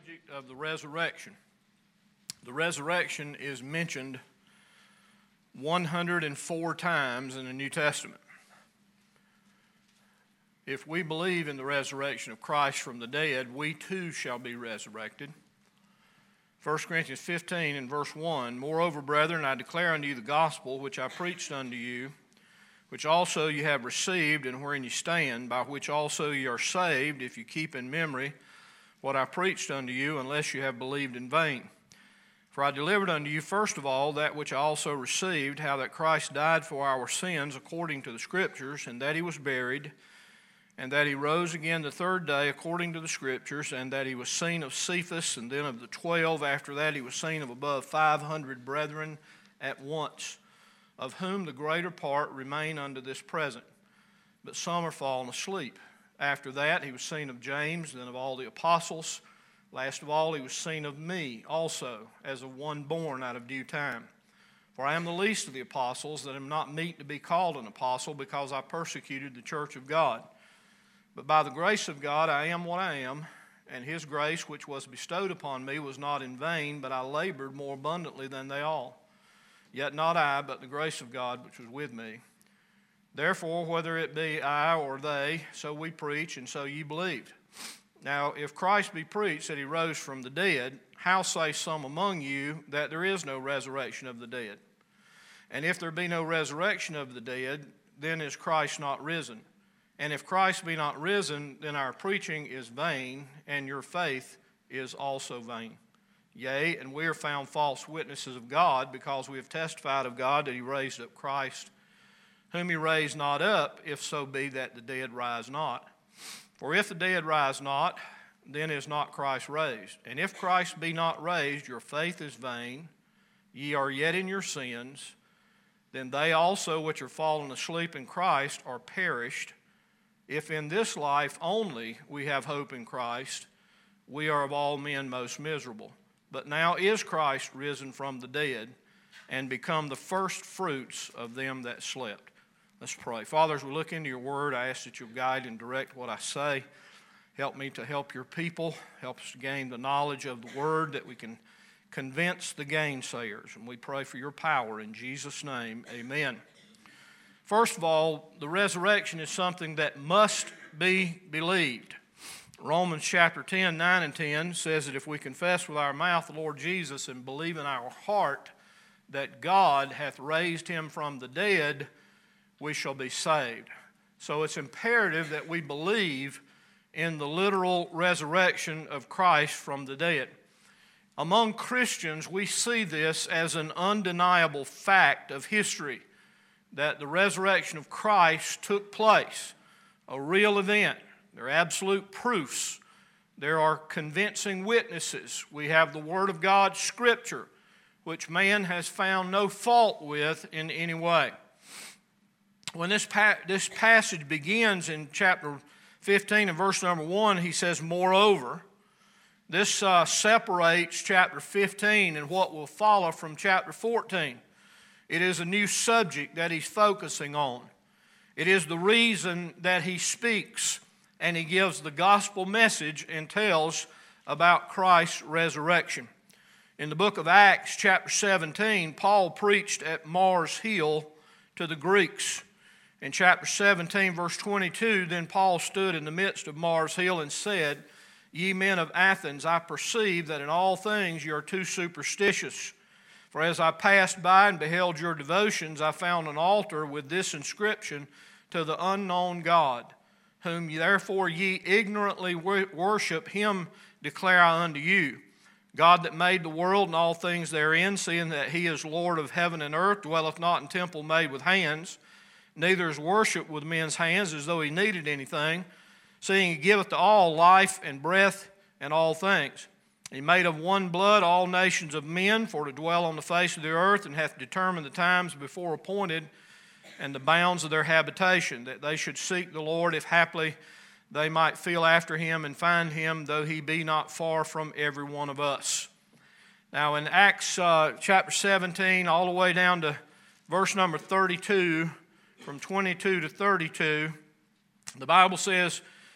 subject of the resurrection. The resurrection is mentioned 104 times in the New Testament. If we believe in the resurrection of Christ from the dead, we too shall be resurrected. 1 Corinthians 15 and verse 1, Moreover, brethren, I declare unto you the gospel which I preached unto you, which also you have received, and wherein you stand, by which also you are saved, if you keep in memory what I preached unto you, unless you have believed in vain. For I delivered unto you first of all that which I also received, how that Christ died for our sins according to the Scriptures, and that he was buried, and that he rose again the third day according to the Scriptures, and that he was seen of Cephas, and then of the 12. After that he was seen of above 500 brethren at once, of whom the greater part remain unto this present, but some are fallen asleep. After that he was seen of James, then of all the apostles. Last of all he was seen of me also, as of one born out of due time. For I am the least of the apostles, that am not meet to be called an apostle, because I persecuted the church of God. But by the grace of God I am what I am, and his grace which was bestowed upon me was not in vain, but I labored more abundantly than they all. Yet not I, but the grace of God which was with me. Therefore, whether it be I or they, so we preach, and so ye believed. Now, if Christ be preached that he rose from the dead, how say some among you that there is no resurrection of the dead? And if there be no resurrection of the dead, then is Christ not risen? And if Christ be not risen, then our preaching is vain, and your faith is also vain. Yea, and we are found false witnesses of God, because we have testified of God that he raised up Christ, whom he raised not up, if so be that the dead rise not. For if the dead rise not, then is not Christ raised. And if Christ be not raised, your faith is vain, ye are yet in your sins. Then they also which are fallen asleep in Christ are perished. If in this life only we have hope in Christ, we are of all men most miserable. But now is Christ risen from the dead, and become the first fruits of them that slept. Let's pray. Father, as we look into your word, I ask that you'll guide and direct what I say. Help me to help your people. Help us to gain the knowledge of the word, that we can convince the gainsayers. And we pray for your power in Jesus' name. Amen. First of all, the resurrection is something that must be believed. Romans chapter 10, 9 and 10 says that if we confess with our mouth the Lord Jesus and believe in our heart that God hath raised him from the dead, we shall be saved. So it's imperative that we believe in the literal resurrection of Christ from the dead. Among Christians, we see this as an undeniable fact of history, that the resurrection of Christ took place, a real event. There are absolute proofs. There are convincing witnesses. We have the Word of God, Scripture, which man has found no fault with in any way. When this passage begins in chapter 15 and verse number 1, he says, Moreover. This separates chapter 15 and what will follow from chapter 14. It is a new subject that he's focusing on. It is the reason that he speaks, and he gives the gospel message and tells about Christ's resurrection. In the book of Acts, chapter 17, Paul preached at Mars Hill to the Greeks. In chapter 17, verse 22, then Paul stood in the midst of Mars Hill and said, Ye men of Athens, I perceive that in all things you are too superstitious. For as I passed by and beheld your devotions, I found an altar with this inscription, To the unknown God, whom therefore ye ignorantly worship, him declare I unto you. God that made the world and all things therein, seeing that he is Lord of heaven and earth, dwelleth not in temple made with hands, neither is worship with men's hands, as though he needed anything, seeing he giveth to all life and breath and all things. He made of one blood all nations of men for to dwell on the face of the earth, and hath determined the times before appointed and the bounds of their habitation, that they should seek the Lord, if haply they might feel after him and find him, though he be not far from every one of us. Now in Acts chapter 17, all the way down to verse number 32, from 22 to 32, the Bible says,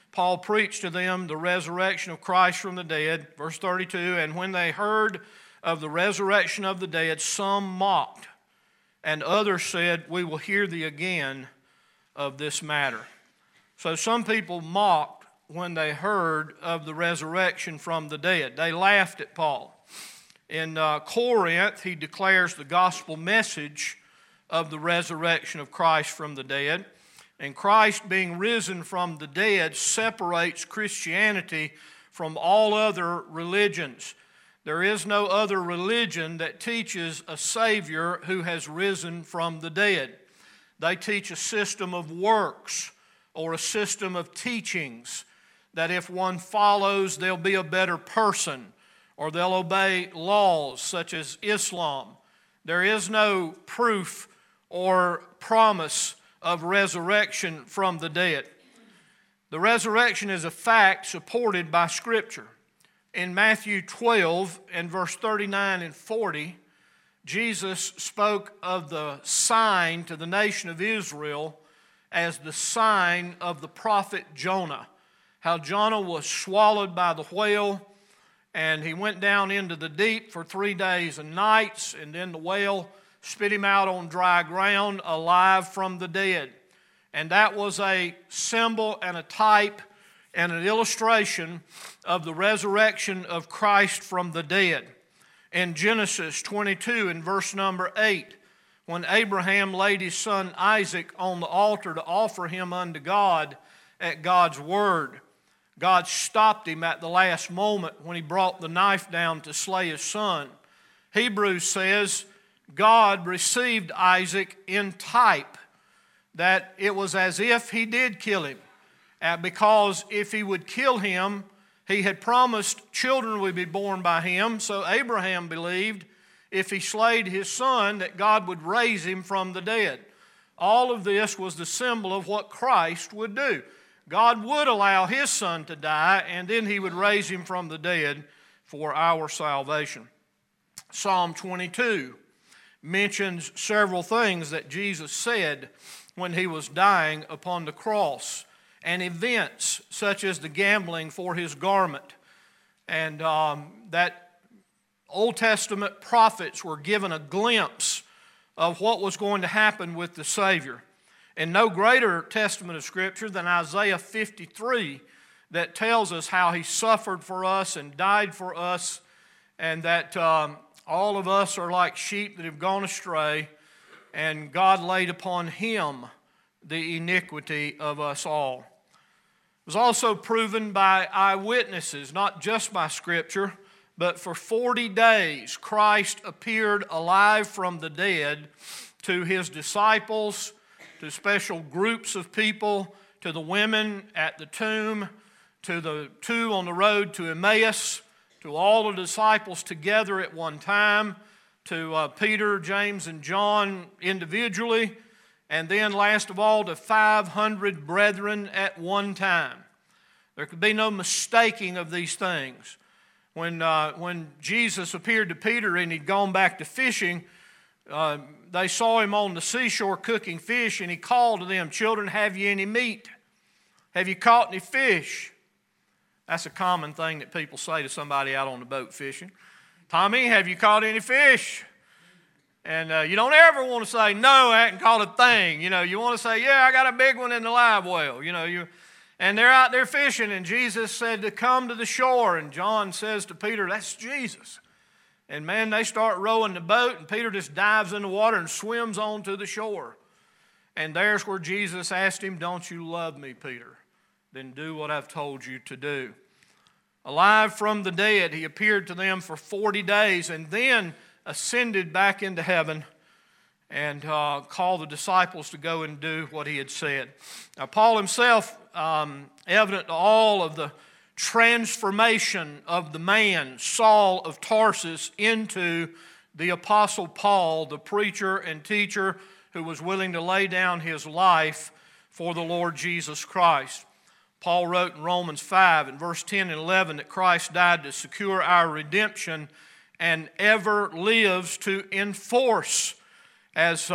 Paul preached to them the resurrection of Christ from the dead. Verse 32, and when they heard of the resurrection of the dead, some mocked, and others said, we will hear thee again of this matter. So some people mocked when they heard of the resurrection from the dead. They laughed at Paul. In Corinth, he declares the gospel message of the resurrection of Christ from the dead. And Christ being risen from the dead separates Christianity from all other religions. There is no other religion that teaches a Savior who has risen from the dead. They teach a system of works or a system of teachings that if one follows, they'll be a better person or they'll obey laws such as Islam. There is no proof or promise of resurrection from the dead. The resurrection is a fact supported by Scripture. In Matthew 12 and verse 39 and 40, Jesus spoke of the sign to the nation of Israel as the sign of the prophet Jonah. How Jonah was swallowed by the whale, and he went down into the deep for 3 days and nights, and then the whale spit him out on dry ground, alive from the dead. And that was a symbol and a type and an illustration of the resurrection of Christ from the dead. In Genesis 22 and verse number 8, when Abraham laid his son Isaac on the altar to offer him unto God at God's word, God stopped him at the last moment when he brought the knife down to slay his son. Hebrews says God received Isaac in type, that it was as if he did kill him. Because if he would kill him, he had promised children would be born by him. So Abraham believed if he slayed his son that God would raise him from the dead. All of this was the symbol of what Christ would do. God would allow his son to die, and then he would raise him from the dead for our salvation. Psalm 22 mentions several things that Jesus said when he was dying upon the cross, and events such as the gambling for his garment. And that Old Testament prophets were given a glimpse of what was going to happen with the Savior. And no greater testament of Scripture than Isaiah 53 that tells us how he suffered for us and died for us, and that all of us are like sheep that have gone astray, and God laid upon him the iniquity of us all. It was also proven by eyewitnesses, not just by Scripture, but for 40 days Christ appeared alive from the dead to his disciples, to special groups of people, to the women at the tomb, to the two on the road to Emmaus, to all the disciples together at one time, to Peter, James, and John individually, and then last of all to 500 brethren at one time. There could be no mistaking of these things. When Jesus appeared to Peter and he'd gone back to fishing, they saw him on the seashore cooking fish, and he called to them, children, have you any meat? Have you caught any fish? That's a common thing that people say to somebody out on the boat fishing. Tommy, have you caught any fish? And you don't ever want to say, no, I haven't caught a thing. You know, you want to say, yeah, I got a big one in the live well. And they're out there fishing, and Jesus said to come to the shore. And John says to Peter, that's Jesus. And man, they start rowing the boat, and Peter just dives in the water and swims on to the shore. And there's where Jesus asked him, don't you love me, Peter? Then do what I've told you to do. Alive from the dead, he appeared to them for 40 days and then ascended back into heaven and called the disciples to go and do what he had said. Now, Paul himself, evident to all of the transformation of the man, Saul of Tarsus, into the Apostle Paul, the preacher and teacher who was willing to lay down his life for the Lord Jesus Christ. Paul wrote in Romans 5 in verse 10 and 11 that Christ died to secure our redemption and ever lives to enforce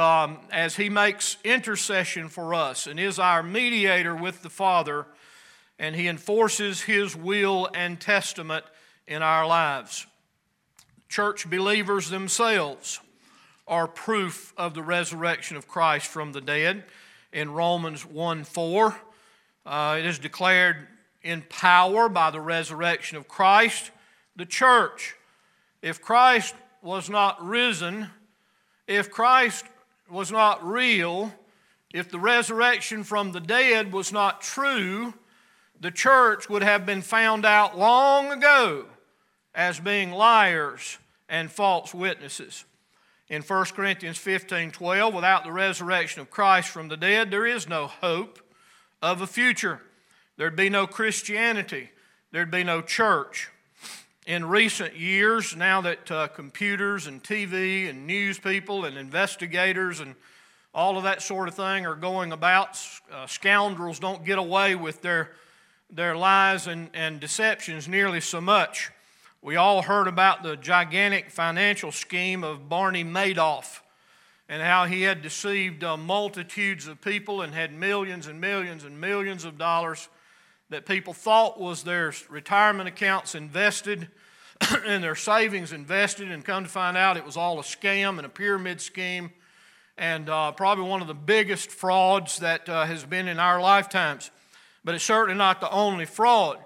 as he makes intercession for us and is our mediator with the Father. and He enforces His will and testament in our lives. Church believers themselves are proof of the resurrection of Christ from the dead. In Romans 1:4, it is declared in power by the resurrection of Christ, the church. If Christ was not risen, if Christ was not real, if the resurrection from the dead was not true, the church would have been found out long ago as being liars and false witnesses. In 1 Corinthians 15:12, without the resurrection of Christ from the dead, there is no hope of a future. There'd be no Christianity. There'd be no church. In recent years, now that computers and TV and news people and investigators and all of that sort of thing are going about, scoundrels don't get away with their lies and deceptions nearly so much. We all heard about the gigantic financial scheme of Barney Madoff and how he had deceived multitudes of people and had millions and millions and millions of dollars that people thought was their retirement accounts invested and their savings invested, and come to find out it was all a scam and a pyramid scheme, and probably one of the biggest frauds that has been in our lifetimes. But it's certainly not the only fraud.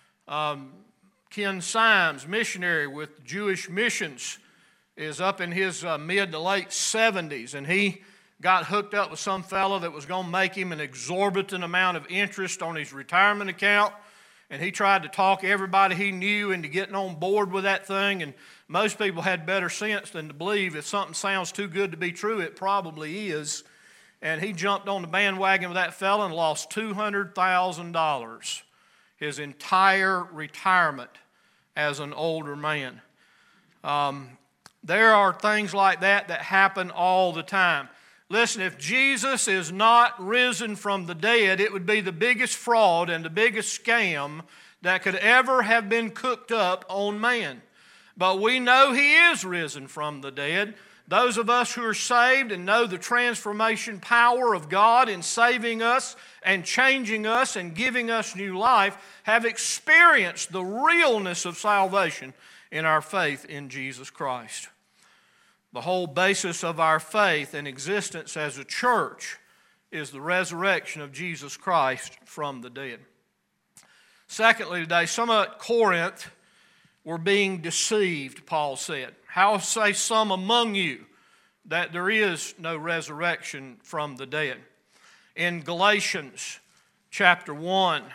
Ken Symes, missionary with Jewish Missions, is up in his mid to late 70s, and he got hooked up with some fellow that was going to make him an exorbitant amount of interest on his retirement account, and he tried to talk everybody he knew into getting on board with that thing, and most people had better sense than to believe if something sounds too good to be true, it probably is. And he jumped on the bandwagon with that fellow and lost $200,000, his entire retirement as an older man. There are things like that happen all the time. Listen, if Jesus is not risen from the dead, it would be the biggest fraud and the biggest scam that could ever have been cooked up on man. But we know He is risen from the dead. Those of us who are saved and know the transformation power of God in saving us and changing us and giving us new life have experienced the realness of salvation in our faith in Jesus Christ. The whole basis of our faith and existence as a church is the resurrection of Jesus Christ from the dead. Secondly, today, some at Corinth were being deceived, Paul said. How say some among you that there is no resurrection from the dead? In Galatians chapter 1,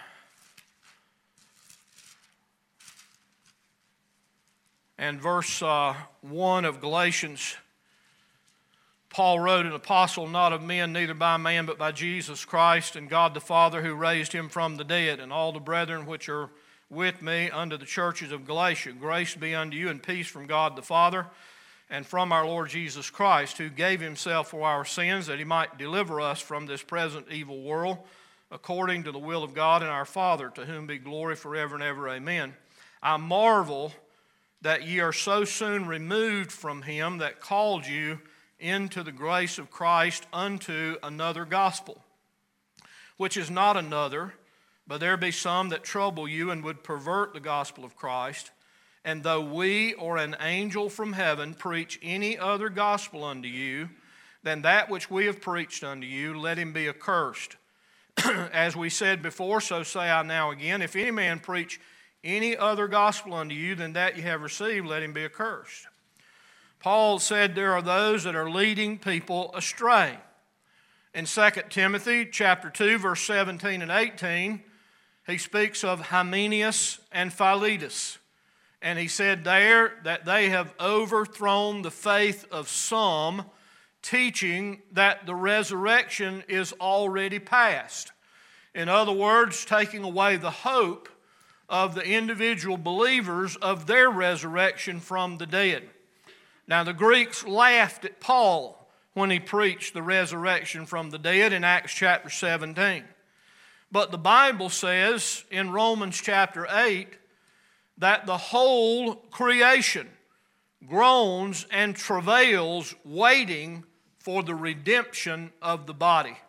and verse 1 of Galatians, Paul wrote, "An apostle not of men, neither by man, but by Jesus Christ and God the Father, who raised Him from the dead, and all the brethren which are with me unto the churches of Galatia. Grace be unto you and peace from God the Father and from our Lord Jesus Christ, who gave Himself for our sins, that He might deliver us from this present evil world, according to the will of God and our Father, to whom be glory forever and ever. Amen. I marvel that ye are so soon removed from Him that called you into the grace of Christ unto another gospel, which is not another, but there be some that trouble you and would pervert the gospel of Christ. And though we or an angel from heaven preach any other gospel unto you than that which we have preached unto you, let him be accursed. As we said before, so say I now again, if any man preach any other gospel unto you than that you have received, let him be accursed." Paul said there are those that are leading people astray. In 2 Timothy chapter 2, verse 17 and 18, he speaks of Hymenaeus and Philetus. And he said there that they have overthrown the faith of some, teaching that the resurrection is already past. In other words, taking away the hope of the individual believers of their resurrection from the dead. Now, the Greeks laughed at Paul when he preached the resurrection from the dead in Acts chapter 17. But the Bible says in Romans chapter 8 that the whole creation groans and travails waiting for the redemption of the body.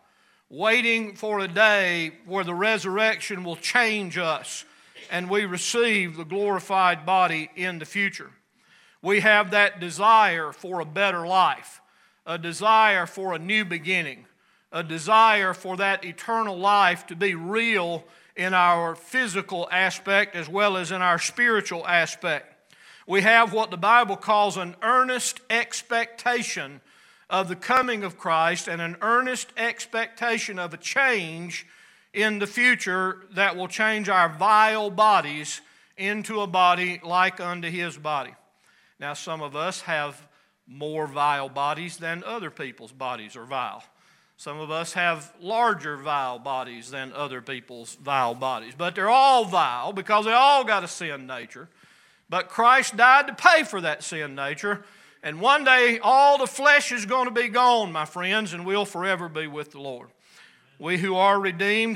waiting for a day where the resurrection will change us and we receive the glorified body in the future. We have that desire for a better life, a desire for a new beginning, a desire for that eternal life to be real in our physical aspect as well as in our spiritual aspect. We have what the Bible calls an earnest expectation of the coming of Christ and an earnest expectation of a change in the future that will change our vile bodies into a body like unto His body. Now, some of us have more vile bodies than other people's bodies are vile. Some of us have larger vile bodies than other people's vile bodies. But they're all vile because they all got a sin nature. But Christ died to pay for that sin nature. And one day all the flesh is going to be gone, my friends, and we'll forever be with the Lord. We who are redeemed,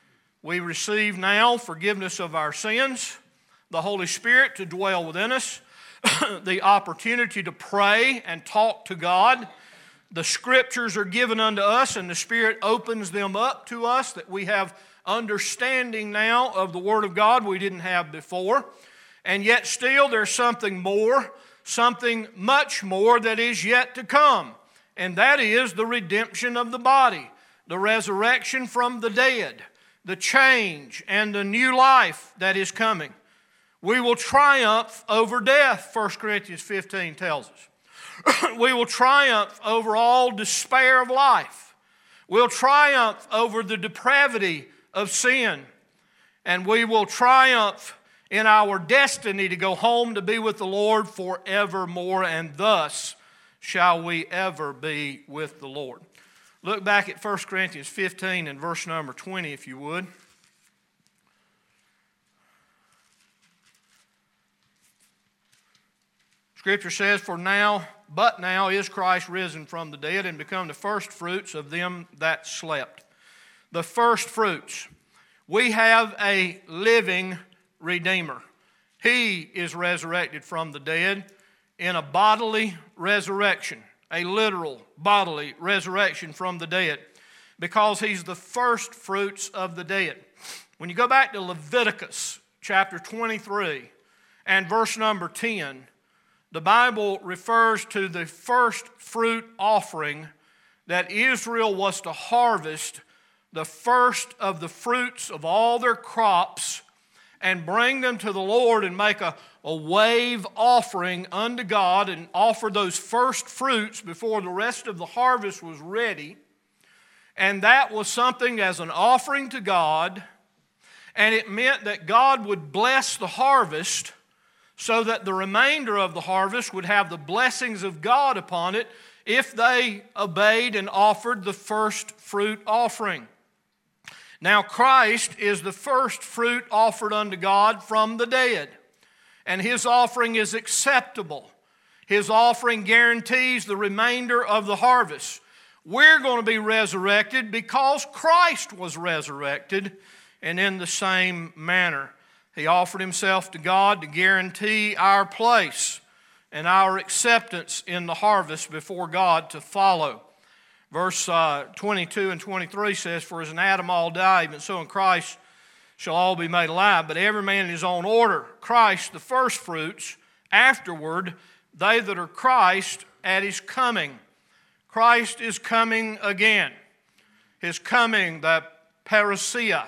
we receive now forgiveness of our sins, the Holy Spirit to dwell within us, the opportunity to pray and talk to God. The Scriptures are given unto us, and the Spirit opens them up to us that we have understanding now of the Word of God we didn't have before. And yet still there's something more, something much more that is yet to come. And that is the redemption of the body, the resurrection from the dead, the change and the new life that is coming. We will triumph over death, 1 Corinthians 15 tells us. We will triumph over all despair of life. We'll triumph over the depravity of sin. And we will triumph in our destiny to go home to be with the Lord forevermore, and thus shall we ever be with the Lord. Look back at 1 Corinthians 15 and verse number 20, if you would. Scripture says, But now is Christ risen from the dead and become the first fruits of them that slept. The first fruits. We have a living Redeemer. He is resurrected from the dead in a bodily resurrection, a literal bodily resurrection from the dead, because He's the first fruits of the dead. When you go back to Leviticus chapter 23 and verse number 10, the Bible refers to the first fruit offering that Israel was to harvest the first of the fruits of all their crops and bring them to the Lord and make a wave offering unto God and offer those first fruits before the rest of the harvest was ready. And that was something as an offering to God, and it meant that God would bless the harvest so that the remainder of the harvest would have the blessings of God upon it if they obeyed and offered the first fruit offering. Now Christ is the first fruit offered unto God from the dead, and His offering is acceptable. His offering guarantees the remainder of the harvest. We're going to be resurrected because Christ was resurrected, and in the same manner. He offered Himself to God to guarantee our place and our acceptance in the harvest before God to follow. Verse 22 and 23 says, For as in Adam all die, even so in Christ shall all be made alive, but every man in his own order. Christ the first fruits, afterward they that are Christ at His coming. Christ is coming again. His coming, the parousia.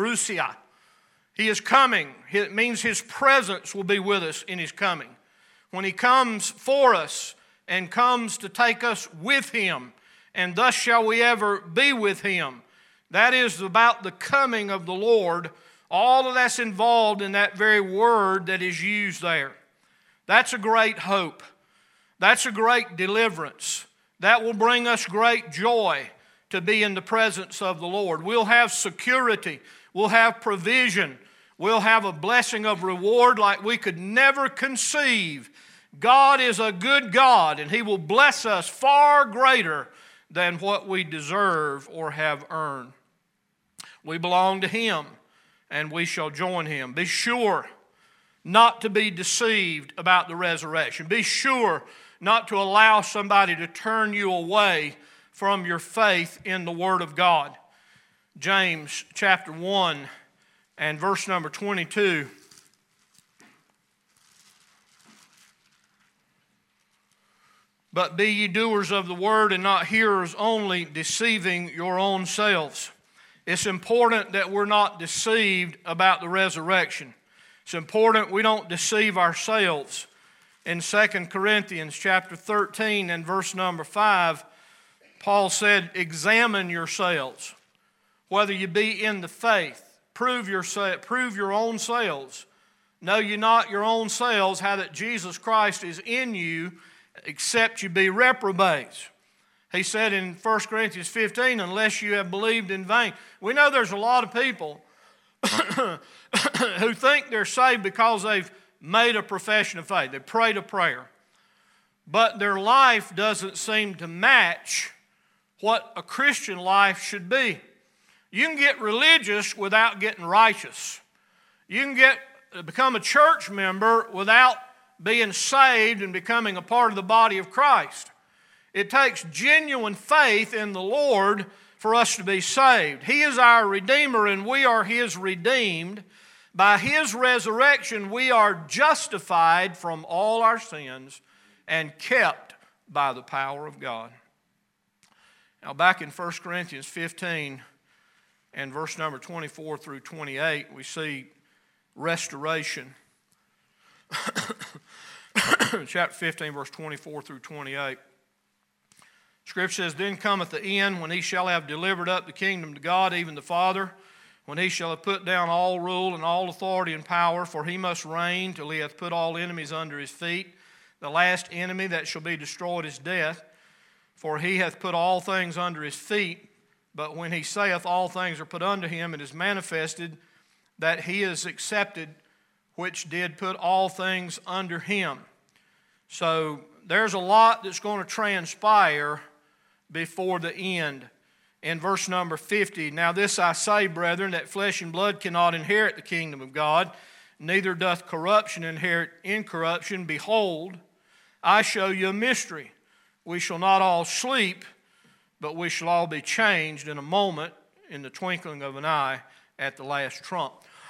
He is coming. It means His presence will be with us in His coming. When He comes for us and comes to take us with Him, and thus shall we ever be with Him. That is about the coming of the Lord. All of that's involved in that very word that is used there. That's a great hope. That's a great deliverance. That will bring us great joy to be in the presence of the Lord. We'll have security. We'll have provision. We'll have a blessing of reward like we could never conceive. God is a good God, and He will bless us far greater than what we deserve or have earned. We belong to Him, and we shall join Him. Be sure not to be deceived about the resurrection. Be sure not to allow somebody to turn you away from your faith in the Word of God. James chapter 1 and verse number 22. But be ye doers of the word and not hearers only, deceiving your own selves. It's important that we're not deceived about the resurrection. It's important we don't deceive ourselves. In 2 Corinthians chapter 13 and verse number 5, Paul said, examine yourselves, whether you be in the faith. Prove your own selves. Know ye not your own selves how that Jesus Christ is in you, except you be reprobates. He said in 1 Corinthians 15, unless you have believed in vain. We know there's a lot of people who think they're saved because they've made a profession of faith. They prayed a prayer. But their life doesn't seem to match what a Christian life should be. You can get religious without getting righteous. You can become a church member without being saved and becoming a part of the body of Christ. It takes genuine faith in the Lord for us to be saved. He is our Redeemer and we are His redeemed. By His resurrection we are justified from all our sins and kept by the power of God. Now back in 1 Corinthians 15 and verse number 24 through 28, we see restoration. Chapter 15, verse 24 through 28. Scripture says, then cometh the end, when he shall have delivered up the kingdom to God, even the Father, when he shall have put down all rule and all authority and power, for he must reign till he hath put all enemies under his feet. The last enemy that shall be destroyed is death, for he hath put all things under his feet. But when he saith all things are put under him, it is manifested that he is accepted, which did put all things under him. So there's a lot that's going to transpire before the end. In verse number 50, now this I say, brethren, that flesh and blood cannot inherit the kingdom of God, neither doth corruption inherit incorruption. Behold, I show you a mystery. We shall not all sleep, but we shall all be changed in a moment, in the twinkling of an eye, at the last trump.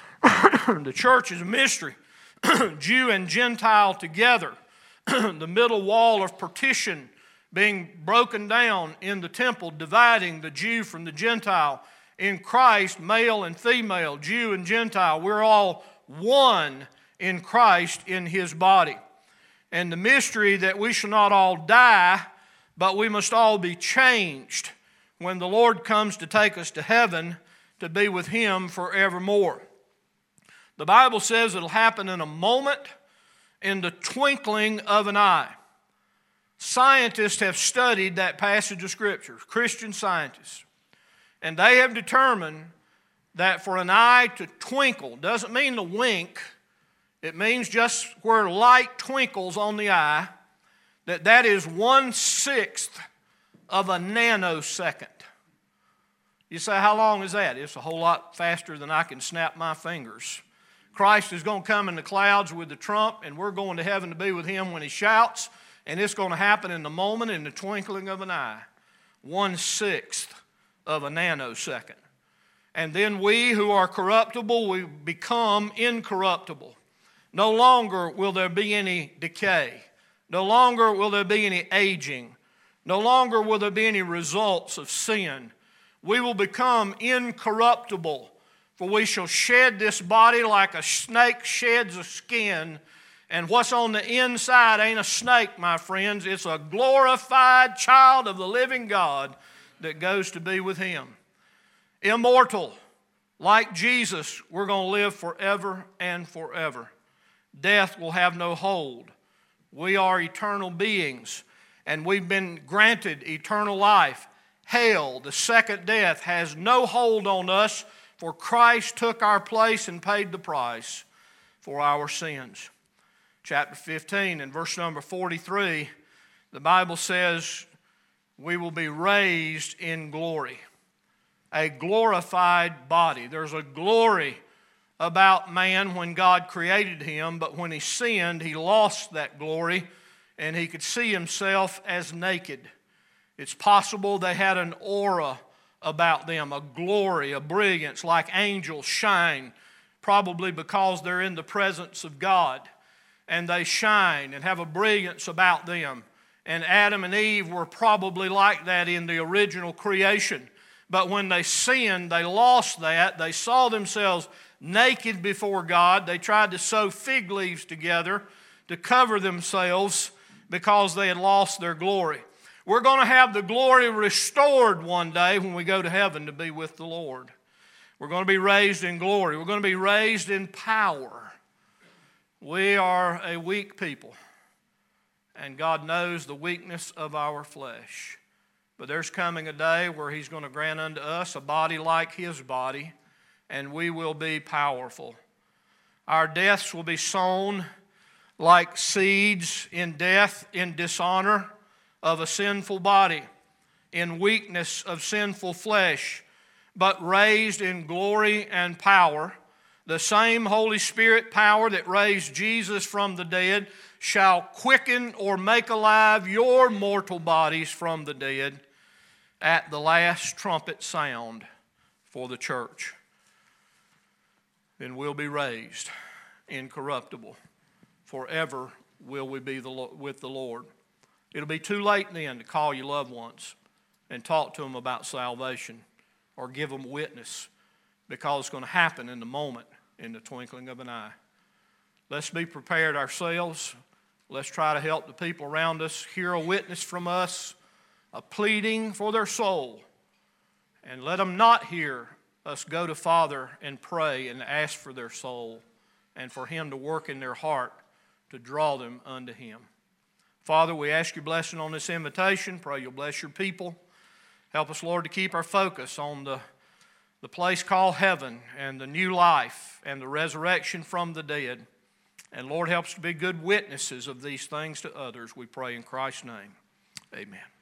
The church is a mystery. Jew and Gentile together. The middle wall of partition being broken down in the temple, dividing the Jew from the Gentile. In Christ, male and female, Jew and Gentile, we're all one in Christ in His body. And the mystery that we shall not all die, but we must all be changed when the Lord comes to take us to heaven to be with Him forevermore. The Bible says it'll happen in a moment, in the twinkling of an eye. Scientists have studied that passage of Scripture, Christian scientists, and they have determined that for an eye to twinkle, doesn't mean to wink, it means just where light twinkles on the eye, that is 1/6 of a nanosecond. You say, how long is that? It's a whole lot faster than I can snap my fingers. Christ is going to come in the clouds with the trump, and we're going to heaven to be with Him when He shouts, and it's going to happen in the moment, in the twinkling of an eye. 1/6 of a nanosecond. And then we who are corruptible, we become incorruptible. No longer will there be any decay. No longer will there be any aging. No longer will there be any results of sin. We will become incorruptible, for we shall shed this body like a snake sheds a skin. And what's on the inside ain't a snake, my friends. It's a glorified child of the living God that goes to be with Him. Immortal, like Jesus, we're going to live forever and forever. Death will have no hold. We are eternal beings, and we've been granted eternal life. Hell, the second death, has no hold on us, for Christ took our place and paid the price for our sins. Chapter 15 and verse number 43, the Bible says we will be raised in glory. A glorified body. There's a glory about man when God created him, but when he sinned, he lost that glory and he could see himself as naked. It's possible they had an aura about them, a glory, a brilliance like angels shine, probably because they're in the presence of God. And they shine and have a brilliance about them. And Adam and Eve were probably like that in the original creation. But when they sinned, they lost that. They saw themselves naked before God. They tried to sew fig leaves together to cover themselves because they had lost their glory. We're going to have the glory restored one day when we go to heaven to be with the Lord. We're going to be raised in glory. We're going to be raised in power. We are a weak people, and God knows the weakness of our flesh. But there's coming a day where He's going to grant unto us a body like His body, and we will be powerful. Our deaths will be sown like seeds in death, in dishonor of a sinful body, in weakness of sinful flesh, but raised in glory and power. The same Holy Spirit power that raised Jesus from the dead shall quicken or make alive your mortal bodies from the dead at the last trumpet sound for the church. Then we'll be raised incorruptible. Forever will we be with the Lord. It'll be too late then to call your loved ones and talk to them about salvation or give them witness, because it's going to happen in the moment, in the twinkling of an eye. Let's be prepared ourselves. Let's try to help the people around us hear a witness from us, a pleading for their soul. And let them not hear us go to Father and pray and ask for their soul and for Him to work in their heart to draw them unto Him. Father, we ask your blessing on this invitation. Pray you'll bless your people. Help us, Lord, to keep our focus on the place called heaven and the new life and the resurrection from the dead. And Lord, help us to be good witnesses of these things to others. We pray in Christ's name. Amen.